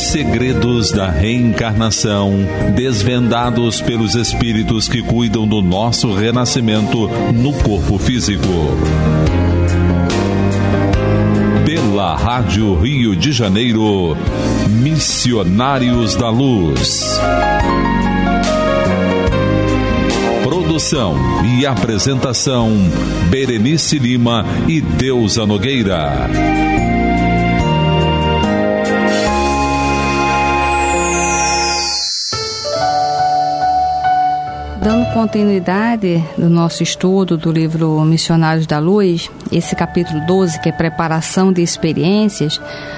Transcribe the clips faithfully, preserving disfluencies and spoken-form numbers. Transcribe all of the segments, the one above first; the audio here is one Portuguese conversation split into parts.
segredos da reencarnação, desvendados pelos espíritos que cuidam do nosso renascimento no corpo físico. Pela Rádio Rio de Janeiro, Missionários da Luz. Produção e apresentação, Berenice Lima e Deusa Nogueira. Dando continuidade no nosso estudo do livro Missionários da Luz, esse capítulo doze, que é preparação de experiências,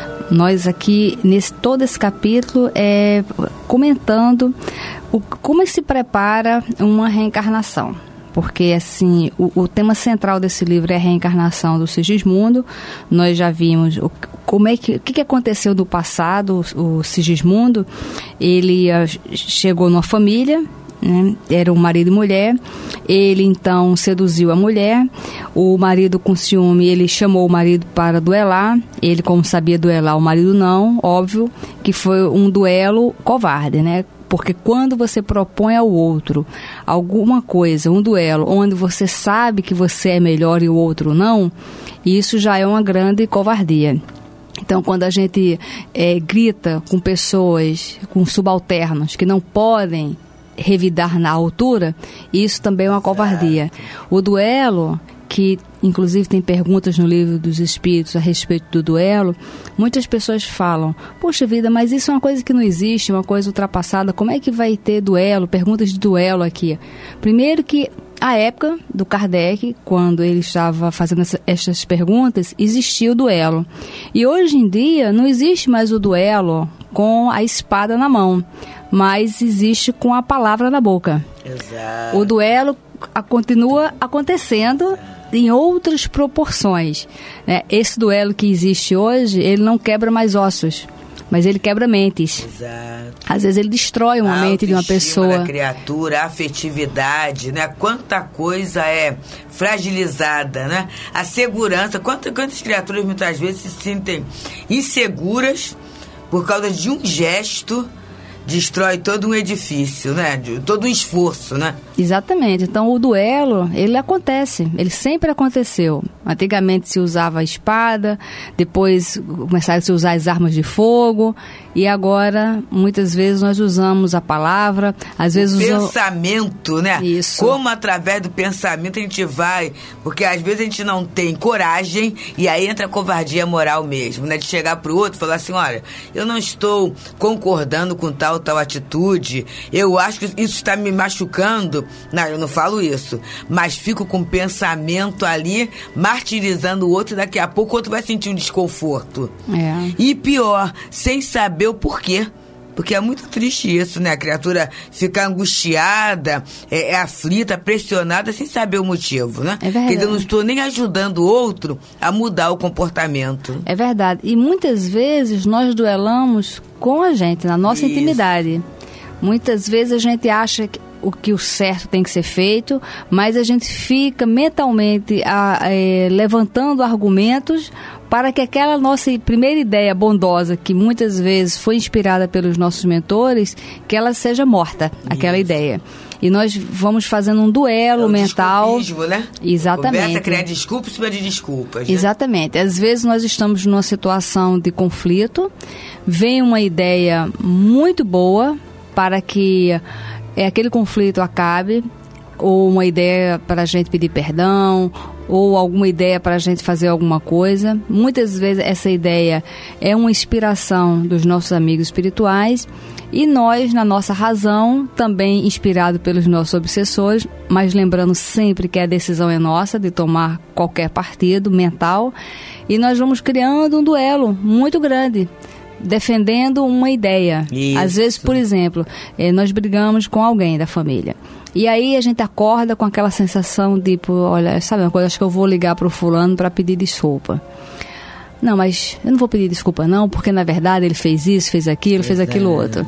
nós aqui, nesse, todo esse capítulo, é comentando o, como se prepara uma reencarnação. Porque, assim, o, o tema central desse livro é a reencarnação do Sigismundo. Nós já vimos o, como é que, o que aconteceu no passado. O, o Sigismundo, ele uh, chegou numa família, né? Era um marido e mulher. Ele então seduziu a mulher. O marido, com ciúme, ele chamou o marido para duelar. Ele, como sabia duelar, o marido não, óbvio que foi um duelo covarde, né? Porque quando você propõe ao outro alguma coisa, um duelo, onde você sabe que você é melhor e o outro não, isso já é uma grande covardia. Então, quando a gente é, grita com pessoas, com subalternos, que não podem revidar na altura, isso também é uma covardia. O duelo, que inclusive tem perguntas no livro dos Espíritos a respeito do duelo, muitas pessoas falam, poxa vida, mas isso é uma coisa que não existe, uma coisa ultrapassada, como é que vai ter duelo, perguntas de duelo aqui? Primeiro que a época do Kardec, quando ele estava fazendo essa, essas perguntas, existia o duelo. E hoje em dia não existe mais o duelo com a espada na mão, mas existe com a palavra na boca. Exato. O duelo a, continua acontecendo em outras proporções, né? Esse duelo que existe hoje, ele não quebra mais ossos, mas ele quebra mentes. Exato. Às vezes ele destrói uma a mente de uma pessoa. A criatura, a afetividade, né? Quanta coisa é fragilizada, né? A segurança, quantas, quantas criaturas muitas vezes se sentem inseguras por causa de um gesto, destrói todo um edifício, né? Todo um esforço, né? Exatamente. Então, o duelo, ele acontece. Ele sempre aconteceu. Antigamente se usava a espada, depois começaram a se usar as armas de fogo, e agora, muitas vezes, nós usamos a palavra, às vezes... O usam... pensamento, né? Isso. Como através do pensamento a gente vai... Porque às vezes a gente não tem coragem, e aí entra a covardia moral mesmo, né? De chegar pro outro e falar assim, olha, eu não estou concordando com tal, tal atitude, eu acho que isso está me machucando. Não, eu não falo isso, mas fico com o pensamento ali, martirizando o outro, e daqui a pouco o outro vai sentir um desconforto. É. E pior, sem saber o porquê. Porque é muito triste isso, né? A criatura ficar angustiada, é, é aflita, pressionada, sem saber o motivo, né? É verdade. Porque eu não estou nem ajudando o outro a mudar o comportamento. É verdade. E muitas vezes nós duelamos com a gente, na nossa Isso. intimidade. Muitas vezes a gente acha que o que o certo tem que ser feito, mas a gente fica mentalmente a, é, levantando argumentos para que aquela nossa primeira ideia bondosa, que muitas vezes foi inspirada pelos nossos mentores, que ela seja morta, aquela Isso. ideia. E nós vamos fazendo um duelo é um mental. Né? Exatamente. Começa a criar desculpas sobre de desculpas. Né? Exatamente. Às vezes nós estamos numa situação de conflito, vem uma ideia muito boa para que é, aquele conflito acabe, ou uma ideia para a gente pedir perdão, ou alguma ideia para a gente fazer alguma coisa. Muitas vezes essa ideia é uma inspiração dos nossos amigos espirituais, e nós, na nossa razão, também inspirado pelos nossos obsessores, mas lembrando sempre que a decisão é nossa de tomar qualquer partido mental, e nós vamos criando um duelo muito grande, defendendo uma ideia. Isso. Às vezes, por exemplo, nós brigamos com alguém da família. E aí a gente acorda com aquela sensação de, tipo, olha, sabe uma coisa, acho que eu vou ligar para o fulano para pedir desculpa. Não, mas eu não vou pedir desculpa não, porque na verdade ele fez isso, fez aquilo, Exato. fez aquilo outro.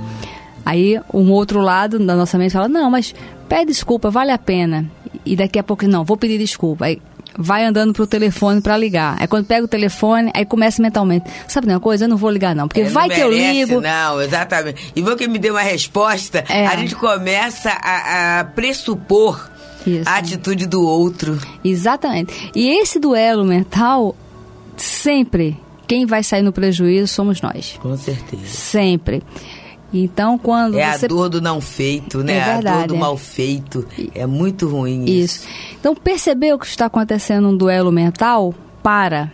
Aí um outro lado da nossa mente fala, não, mas pede desculpa, vale a pena. E daqui a pouco, não, vou pedir desculpa. Aí vai andando pro telefone para ligar. Aí quando pega o telefone, aí começa mentalmente. Sabe uma coisa? Eu não vou ligar não, porque é, vai que merece, eu ligo. Não, exatamente. E vou que me dê uma resposta, é. a gente começa a, a pressupor Isso. a atitude do outro. Exatamente. E esse duelo mental, sempre, quem vai sair no prejuízo somos nós. Com certeza. Sempre. Então, quando é você... a dor do não feito, né? É verdade, a dor do é. mal feito. É muito ruim isso. Isso. Então, percebeu que está acontecendo um duelo mental? Para,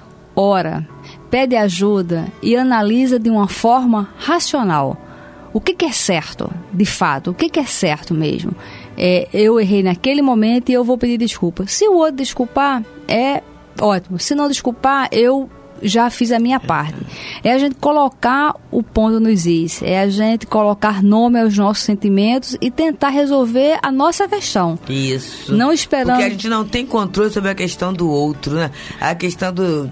ora, pede ajuda e analisa de uma forma racional. O que, que é certo, de fato? O que, que é certo mesmo? É, eu errei naquele momento e eu vou pedir desculpa. Se o outro desculpar, é ótimo. Se não desculpar, eu... já fiz a minha parte. É a gente colocar o ponto nos is, é a gente colocar nome aos nossos sentimentos e tentar resolver a nossa questão. Isso. Não esperando... Porque a gente não tem controle sobre a questão do outro, né? A questão do...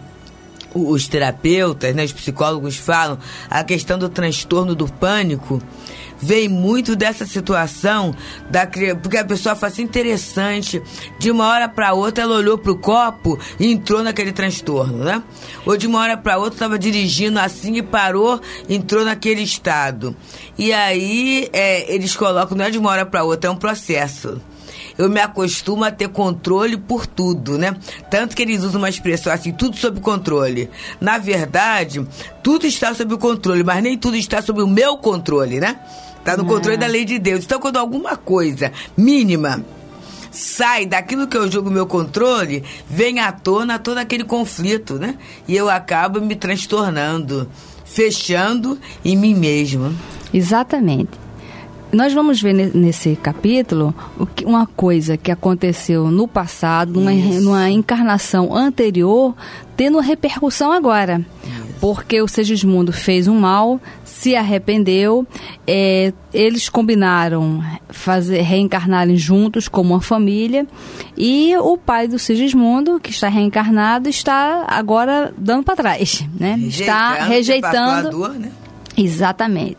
Os terapeutas, né, os psicólogos falam, a questão do transtorno do pânico vem muito dessa situação, da, porque a pessoa fala assim, interessante, de uma hora para outra ela olhou pro copo e entrou naquele transtorno, né? Ou de uma hora para outra estava dirigindo assim e parou, entrou naquele estado. E aí é, eles colocam, não é de uma hora para outra, é um processo. Eu me acostumo a ter controle por tudo, né? Tanto que eles usam uma expressão assim, tudo sob controle. Na verdade, tudo está sob o controle, mas nem tudo está sob o meu controle, né? Está no controle da lei de Deus. Então, quando alguma coisa mínima sai daquilo que eu julgo meu controle, vem à tona todo aquele conflito, né? E eu acabo me transtornando, fechando em mim mesma. Exatamente. Nós vamos ver nesse capítulo uma coisa que aconteceu no passado, numa, numa encarnação anterior, tendo repercussão agora. Isso. Porque o Segismundo fez um mal, se arrependeu, é, eles combinaram fazer, reencarnarem juntos como uma família, e o pai do Segismundo, que está reencarnado, está agora dando para trás, né? Rejeitando, está rejeitando. Dor, né? Exatamente.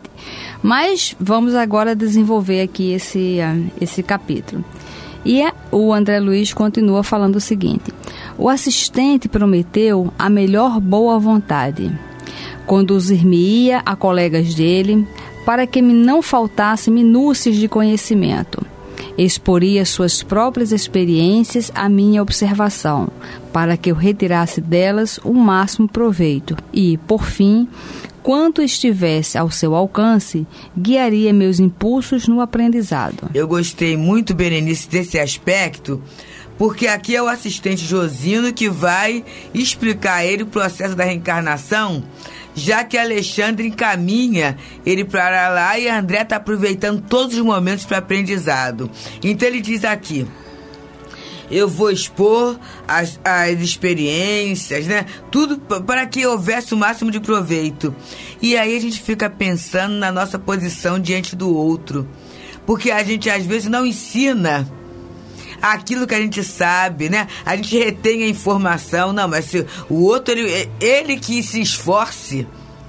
Mas vamos agora desenvolver aqui esse, esse capítulo. E o André Luiz continua falando o seguinte: o assistente prometeu a melhor boa vontade. Conduzir-me-ia a colegas dele, para que me não faltasse minúcias de conhecimento. Exporia suas próprias experiências à minha observação, para que eu retirasse delas o máximo proveito e, por fim, quanto estivesse ao seu alcance, guiaria meus impulsos no aprendizado. Eu gostei muito, Berenice, desse aspecto, porque aqui é o assistente Josino que vai explicar a ele o processo da reencarnação, já que Alexandre encaminha ele para lá e André está aproveitando todos os momentos para aprendizado. Então ele diz aqui: eu vou expor as, as experiências, né? Tudo para que houvesse o máximo de proveito. E aí a gente fica pensando na nossa posição diante do outro. Porque a gente às vezes não ensina aquilo que a gente sabe, né? A gente retém a informação. Não, mas se o outro, ele, ele que se esforce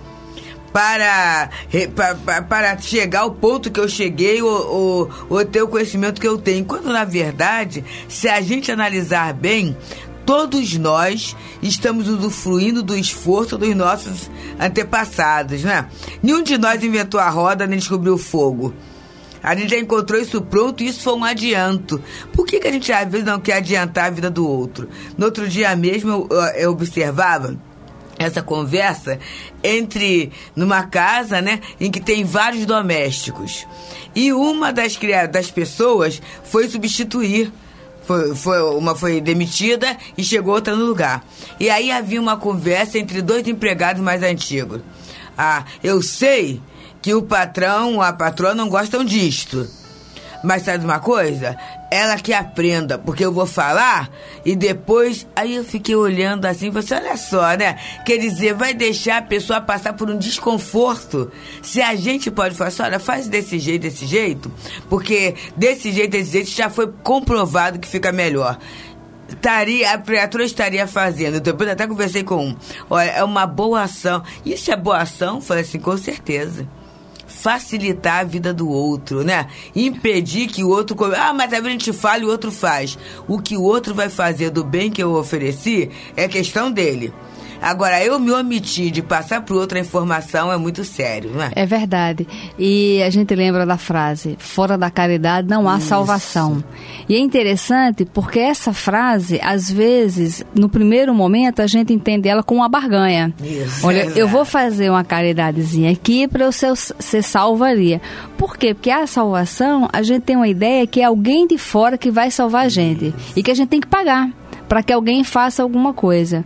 Para, para, para chegar ao ponto que eu cheguei ou, ou, ou ter o conhecimento que eu tenho. Quando, na verdade, se a gente analisar bem, todos nós estamos usufruindo do esforço dos nossos antepassados, né? Nenhum de nós inventou a roda nem descobriu o fogo. A gente já encontrou isso pronto e isso foi um adianto. Por que, que a gente, às vezes, não quer adiantar a vida do outro? No outro dia mesmo, eu, eu observava essa conversa entre, numa casa, né, em que tem vários domésticos. E uma das, das pessoas foi substituir. Foi, foi, uma foi demitida e chegou outra no lugar. E aí havia uma conversa entre dois empregados mais antigos. Ah, eu sei que o patrão, a patroa não gostam disto. Mas sabe uma coisa? Ela que aprenda, porque eu vou falar e depois... Aí eu fiquei olhando assim, você olha só, né? Quer dizer, vai deixar a pessoa passar por um desconforto. Se a gente pode falar assim, olha, faz desse jeito, desse jeito, porque desse jeito, desse jeito já foi comprovado que fica melhor. Estaria, a criatura estaria fazendo. Depois até conversei com um. Olha, é uma boa ação. Isso é boa ação? Falei assim, com certeza. facilitar a vida do outro, né? Impedir que o outro... Come... Ah, mas a gente fala e o outro faz. O que o outro vai fazer do bem que eu ofereci é questão dele. Agora, eu me omitir de passar para o outro a informação é muito sério, não é? É verdade. E a gente lembra da frase, fora da caridade não há Isso. salvação. E é interessante porque essa frase, às vezes, no primeiro momento, a gente entende ela como uma barganha. Isso, Olha, é eu vou fazer uma caridadezinha aqui para eu ser, ser salvaria. Por quê? Porque a salvação, a gente tem uma ideia que é alguém de fora que vai salvar a gente. Isso. E que a gente tem que pagar para que alguém faça alguma coisa.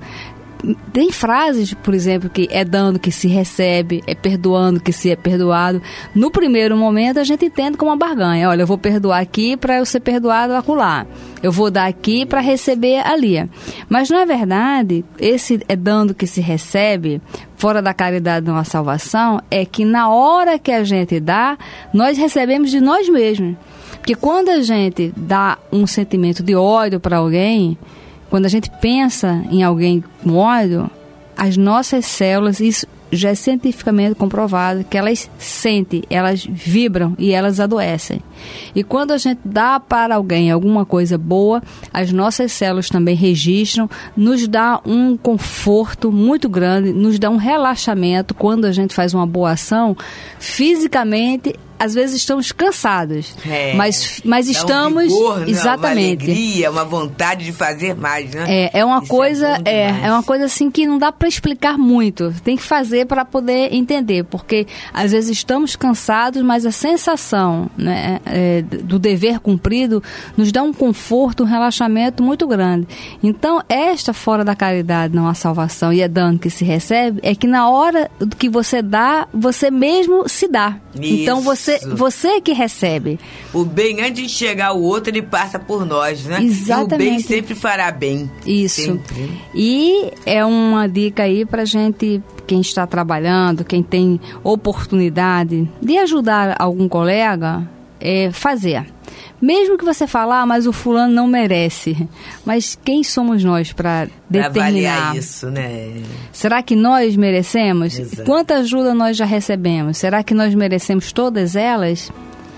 Tem frases, por exemplo, que é dando que se recebe, é perdoando que se é perdoado. No primeiro momento a gente entende como uma barganha. Olha, eu vou perdoar aqui para eu ser perdoado acolá. Eu vou dar aqui para receber ali. Mas na verdade, esse é dando que se recebe, fora da caridade não há salvação, é que na hora que a gente dá, nós recebemos de nós mesmos. Porque quando a gente dá um sentimento de ódio para alguém, quando a gente pensa em alguém com ódio, as nossas células, isso já é cientificamente comprovado, que elas sentem, elas vibram e elas adoecem. E quando a gente dá para alguém alguma coisa boa, as nossas células também registram, nos dá um conforto muito grande, nos dá um relaxamento quando a gente faz uma boa ação. Fisicamente, às vezes estamos cansados, é, mas, mas estamos... Um vigor, exatamente. Uma alegria, uma vontade de fazer mais, né? É, é uma Isso coisa, é, é, é uma coisa assim que não dá para explicar muito. Tem que fazer para poder entender, porque às vezes estamos cansados, mas a sensação, né, é, do dever cumprido nos dá um conforto, um relaxamento muito grande. Então, esta fora da caridade não há salvação e é dano que se recebe, é que na hora que você dá, você mesmo se dá. Isso. Então, você Você, você que recebe. O bem, antes de chegar ao outro, ele passa por nós, né? Exatamente. E o bem sempre fará bem. Isso. Sempre. E é uma dica aí pra gente, quem está trabalhando, quem tem oportunidade de ajudar algum colega, é fazer. Mesmo que você falar, ah, mas o fulano não merece. Mas quem somos nós para determinar? Avaliar isso, né? Será que nós merecemos? Exato. Quanta ajuda nós já recebemos? Será que nós merecemos todas elas?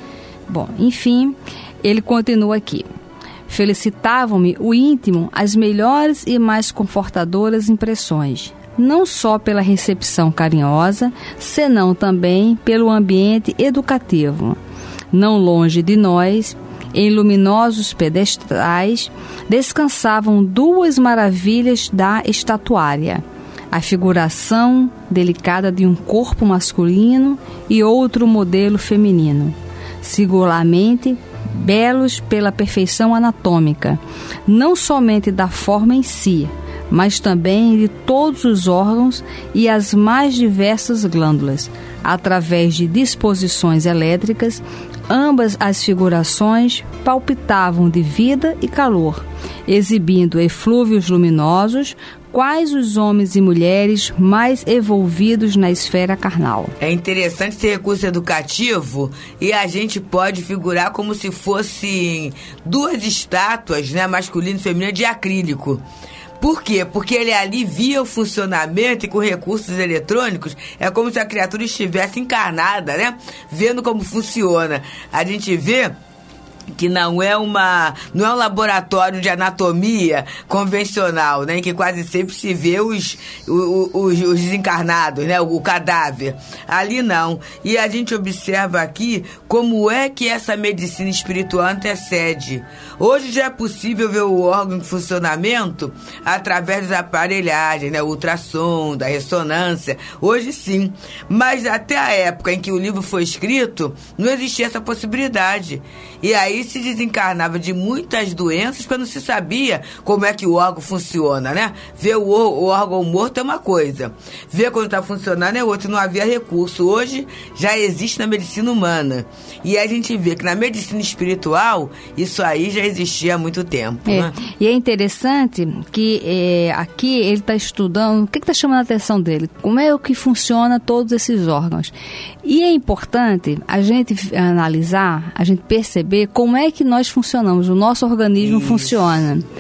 Bom, enfim, ele continua aqui. Felicitavam-me o íntimo as melhores e mais confortadoras impressões, não só pela recepção carinhosa, senão também pelo ambiente educativo. Não longe de nós, em luminosos pedestais, descansavam duas maravilhas da estatuária: a figuração delicada de um corpo masculino e outro modelo feminino, singularmente belos pela perfeição anatômica, não somente da forma em si, mas também de todos os órgãos e as mais diversas glândulas, através de disposições elétricas. Ambas as figurações palpitavam de vida e calor, exibindo eflúvios luminosos, quais os homens e mulheres mais envolvidos na esfera carnal. É interessante esse recurso educativo e a gente pode figurar como se fossem duas estátuas, né, masculino e feminino, de acrílico. Por quê? Porque ele alivia o funcionamento e com recursos eletrônicos é como se a criatura estivesse encarnada, né? Vendo como funciona. A gente vê que não é uma não é um laboratório de anatomia convencional, né, em que quase sempre se vê os, os, os, os desencarnados, né, o, o cadáver. Ali não. E a gente observa aqui como é que essa medicina espiritual antecede. Hoje já é possível ver o órgão em funcionamento através das aparelhagens, né, o ultrassom, da ressonância. Hoje sim. Mas até a época em que o livro foi escrito, não existia essa possibilidade. E aí se desencarnava de muitas doenças porque não se sabia como é que o órgão funciona, né? Ver o, o órgão morto é uma coisa, ver quando está funcionando é outra, não havia recurso. Hoje já existe na medicina humana. E a gente vê que na medicina espiritual, isso aí já existia há muito tempo. É. Né? E é interessante que é, aqui ele está estudando, o que está chamando a atenção dele? Como é que funciona todos esses órgãos? E é importante a gente analisar, a gente perceber como é que nós funcionamos, o nosso organismo Isso. funciona.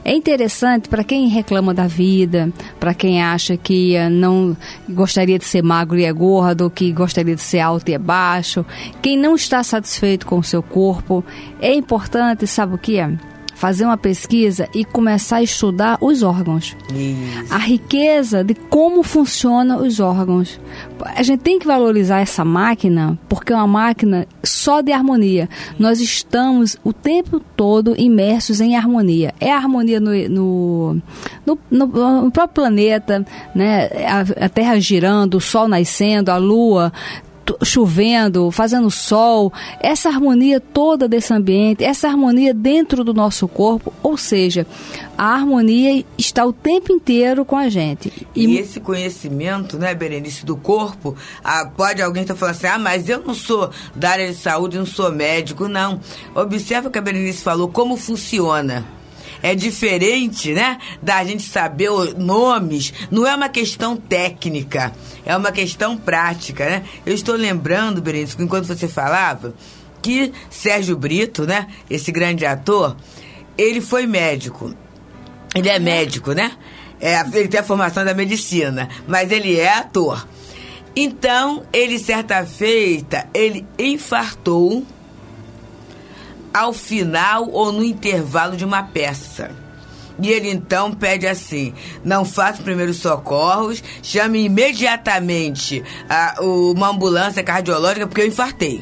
É interessante para quem reclama da vida, para quem acha que não gostaria de ser magro e é gordo, que gostaria de ser alto e é baixo, quem não está satisfeito com o seu corpo, é importante, sabe o que é? Fazer uma pesquisa e começar a estudar os órgãos. Isso. A riqueza de como funcionam os órgãos. A gente tem que valorizar essa máquina, porque é uma máquina só de harmonia. Nós estamos o tempo todo imersos em harmonia. É a harmonia no, no, no, no, no próprio planeta, né? a, a Terra girando, o Sol nascendo, a Lua chovendo, fazendo sol, essa harmonia toda desse ambiente, essa harmonia dentro do nosso corpo, ou seja, a harmonia está o tempo inteiro com a gente. E, e esse conhecimento, né, Berenice, do corpo, ah, pode alguém estar falando assim, ah, mas eu não sou da área de saúde, não sou médico, não. Observa o que a Berenice falou, como funciona. É diferente, né, da gente saber os nomes, não é uma questão técnica, é uma questão prática, né? Eu estou lembrando, Berenice, enquanto você falava, que Sérgio Brito, né, esse grande ator, ele foi médico, ele é médico, né? É, ele tem a formação da medicina, mas ele é ator. Então, ele, certa feita, ele infartou ao final ou no intervalo de uma peça. E ele então pede assim, não faça primeiros socorros, chame imediatamente a, uma ambulância cardiológica porque eu infartei.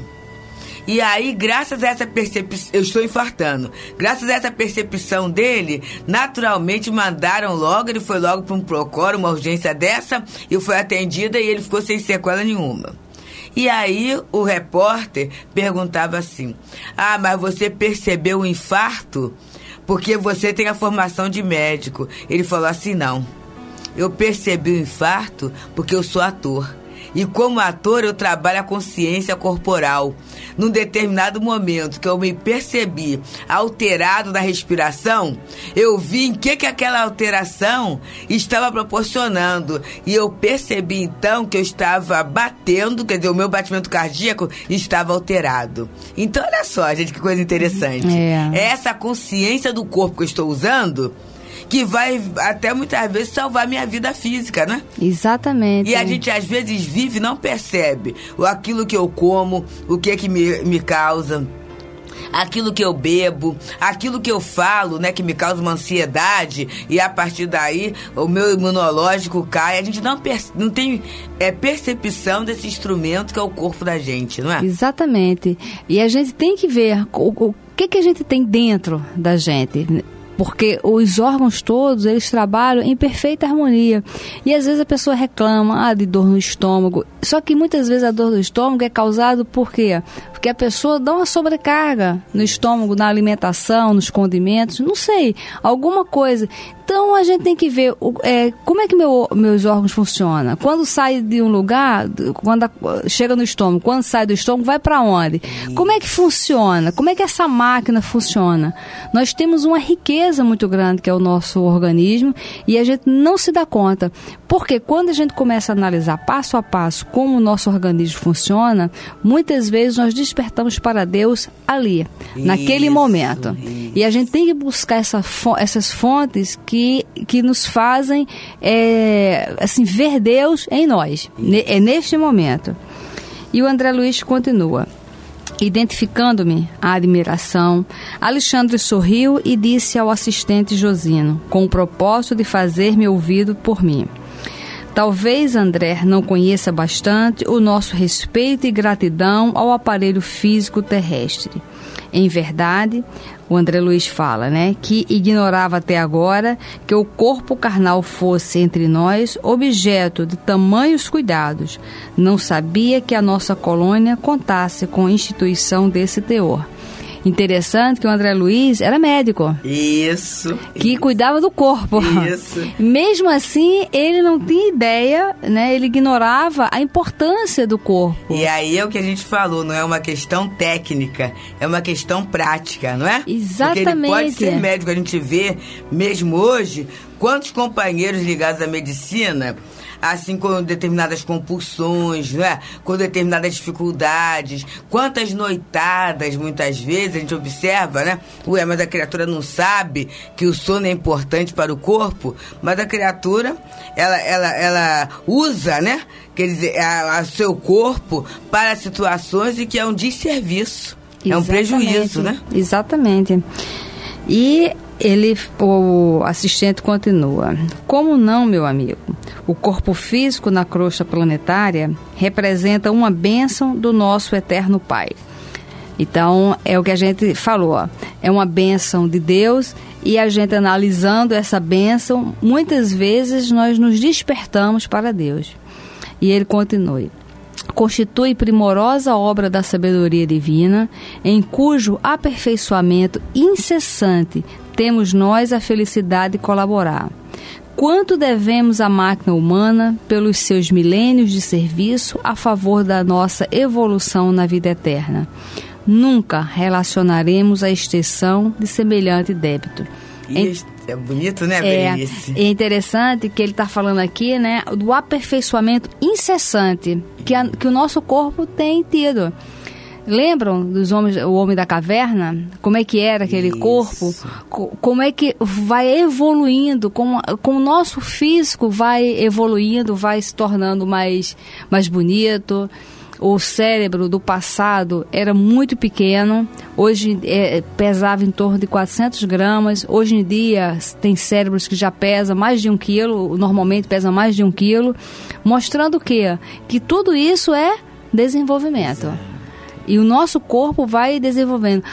E aí, graças a essa percepção, eu estou infartando, graças a essa percepção dele, naturalmente mandaram logo, ele foi logo para um procoro, uma urgência dessa, e foi atendida e ele ficou sem sequela nenhuma. E aí o repórter perguntava assim, ah, mas você percebeu o infarto porque você tem a formação de médico? Ele falou assim, não, eu percebi o infarto porque eu sou ator. E como ator eu trabalho a consciência corporal. Num determinado momento que eu me percebi alterado na respiração, eu vi em que, que aquela alteração estava proporcionando. E eu percebi então que eu estava batendo, quer dizer, o meu batimento cardíaco estava alterado. Então olha só, gente, que coisa interessante. É, é essa consciência do corpo que eu estou usando que vai até muitas vezes salvar minha vida física, né? Exatamente. E a gente às vezes vive e não percebe aquilo que eu como, o que que me, me causa, aquilo que eu bebo, aquilo que eu falo, né, que me causa uma ansiedade, e a partir daí o meu imunológico cai. A gente não, perce- não tem é, percepção desse instrumento que é o corpo da gente, não é? Exatamente. E a gente tem que ver o, o que, que a gente tem dentro da gente. Porque os órgãos todos, eles trabalham em perfeita harmonia. E às vezes a pessoa reclama ah, de dor no estômago. Só que muitas vezes a dor do estômago é causada por quê? Porque a pessoa dá uma sobrecarga no estômago, na alimentação, nos condimentos, não sei, alguma coisa. Então a gente tem que ver é, como é que meu, meus órgãos funcionam. Quando sai de um lugar, quando a, chega no estômago, quando sai do estômago, vai para onde? Como é que funciona? Como é que essa máquina funciona? Nós temos uma riqueza muito grande que é o nosso organismo e a gente não se dá conta. Porque quando a gente começa a analisar passo a passo como o nosso organismo funciona, muitas vezes nós despertamos para Deus ali, isso, naquele momento. Isso. E a gente tem que buscar essa, essas fontes que, que nos fazem é, assim, ver Deus em nós. Isso. É neste momento. E o André Luiz continua. Identificando-me à admiração, Alexandre sorriu e disse ao assistente Josino, com o propósito de fazer-me ouvido por mim. Talvez André não conheça bastante o nosso respeito e gratidão ao aparelho físico terrestre. Em verdade, o André Luiz fala, né, que ignorava até agora que o corpo carnal fosse entre nós objeto de tamanhos cuidados. Não sabia que a nossa colônia contasse com instituição desse teor. Interessante que o André Luiz era médico. Isso. Que isso. cuidava do corpo. Isso. Mesmo assim, ele não tinha ideia, né? Ele ignorava a importância do corpo. E aí é o que a gente falou, não é uma questão técnica, é uma questão prática, não é? Exatamente. Porque ele pode ser médico, a gente vê mesmo hoje Quantos companheiros ligados à medicina, assim, com determinadas compulsões, né? Com determinadas dificuldades, quantas noitadas, muitas vezes, a gente observa, né? Ué, mas a criatura não sabe que o sono é importante para o corpo, mas a criatura, ela, ela, ela usa, né? Quer dizer, a, a seu corpo para situações em que é um desserviço. Exatamente. É um prejuízo, né? Exatamente. E ele, o assistente continua: como não, meu amigo? O corpo físico na crosta planetária representa uma bênção do nosso eterno Pai. Então, é o que a gente falou, ó, é uma bênção de Deus, e a gente analisando essa bênção, muitas vezes nós nos despertamos para Deus. E ele continua: constitui primorosa obra da sabedoria divina, em cujo aperfeiçoamento incessante temos nós a felicidade de colaborar. Quanto devemos à máquina humana pelos seus milênios de serviço a favor da nossa evolução na vida eterna? Nunca relacionaremos a extensão de semelhante débito. Isso, é bonito, né, Berenice? É, é interessante que ele está falando aqui, né, do aperfeiçoamento incessante que, a, que o nosso corpo tem tido. Lembram dos homens, o homem da caverna? Como é que era aquele Isso. corpo? Como é que vai evoluindo, como, como o nosso físico vai evoluindo, vai se tornando mais, mais bonito. O cérebro do passado era muito pequeno, hoje é, pesava em torno de quatrocentos gramas, hoje em dia tem cérebros que já pesam mais de um quilo, normalmente pesa mais de um quilo, mostrando o quê? Que tudo isso é desenvolvimento. Exato. E o nosso corpo vai desenvolvendo.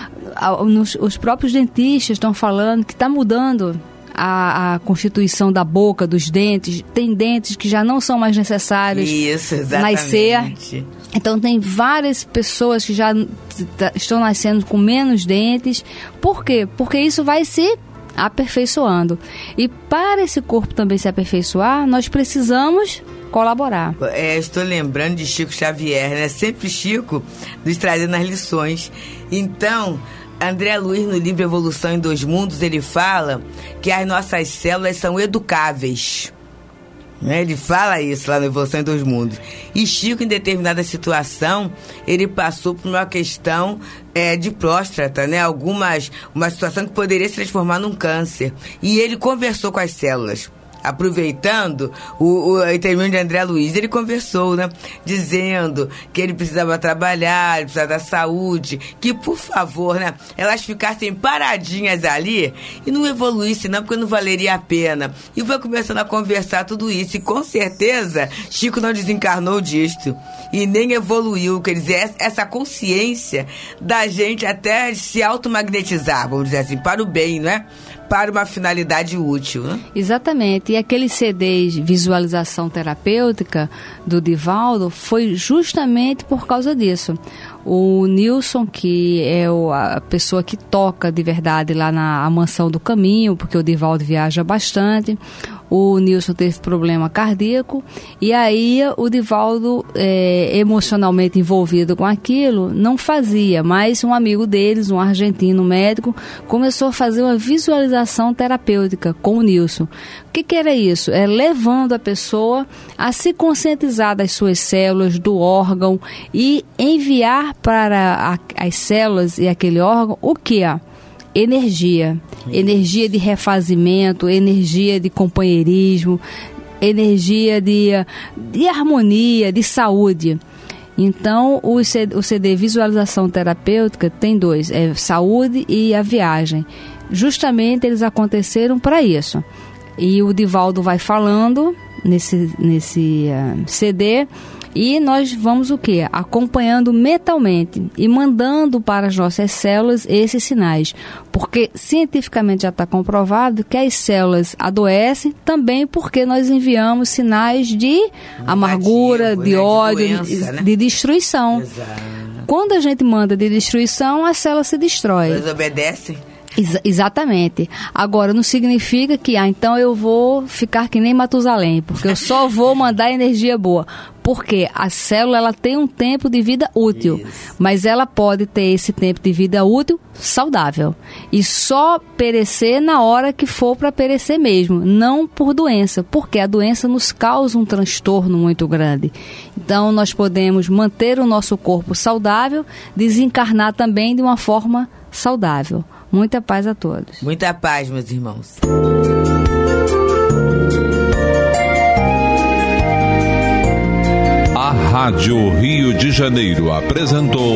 Os próprios dentistas estão falando que está mudando A, a constituição da boca, dos dentes. Tem dentes que já não são mais necessários. Isso, exatamente. Nascer. Então tem várias pessoas que já t- estão nascendo com menos dentes. Por quê? Porque isso vai se aperfeiçoando. E para esse corpo também se aperfeiçoar, nós precisamos colaborar. É, estou lembrando de Chico Xavier, né? Sempre Chico nos trazendo as lições. Então, André Luiz, no livro Evolução em Dois Mundos, ele fala que as nossas células são educáveis. Né? Ele fala isso lá no Evolução em Dois Mundos. E Chico, em determinada situação, ele passou por uma questão é, de próstata, né? Algumas, uma situação que poderia se transformar num câncer. E ele conversou com as células. Aproveitando o, o interview de André Luiz, ele conversou, né? Dizendo que ele precisava trabalhar, ele precisava da saúde, que, por favor, né? Elas ficassem paradinhas ali e não evoluíssem, não, porque não valeria a pena. E foi começando a conversar tudo isso. E, com certeza, Chico não desencarnou disto. E nem evoluiu, quer dizer, essa consciência da gente até se automagnetizar, vamos dizer assim, para o bem, né? Para uma finalidade útil, né? Exatamente. E aquele C D de visualização terapêutica do Divaldo foi justamente por causa disso. O Nilson, que é a pessoa que toca de verdade lá na Mansão do Caminho, porque o Divaldo viaja bastante, o Nilson teve problema cardíaco, e aí o Divaldo, é, emocionalmente envolvido com aquilo, não fazia, mas um amigo deles, um argentino médico, começou a fazer uma visualização terapêutica com o Nilson. O que, que era isso? É levando a pessoa a se conscientizar das suas células, do órgão, e enviar para a, as células e aquele órgão o que é? Energia. Isso. Energia de refazimento, energia de companheirismo, energia de, de harmonia, de saúde. Então, o C D, o C D Visualização Terapêutica tem dois, é saúde e a viagem. Justamente eles aconteceram para isso. E o Divaldo vai falando nesse, nesse uh, C D, e nós vamos o quê? Acompanhando mentalmente e mandando para as nossas células esses sinais. Porque cientificamente já está comprovado que as células adoecem também porque nós enviamos sinais de amargura, de, né? ódio, de, doença, de, né? de destruição. Exato. Quando a gente manda de destruição, a célula se destrói. Eles obedecem. Ex- exatamente. Agora, não significa que, ah, então eu vou ficar que nem Matusalém, porque eu só vou mandar energia boa. Porque a célula ela tem um tempo de vida útil, Isso. mas ela pode ter esse tempo de vida útil saudável. E só perecer na hora que for para perecer mesmo, não por doença, porque a doença nos causa um transtorno muito grande. Então nós podemos manter o nosso corpo saudável, desencarnar também de uma forma saudável. Muita paz a todos. Muita paz, meus irmãos. A Rádio Rio de Janeiro apresentou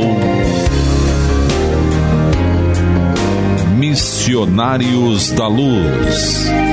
Missionários da Luz.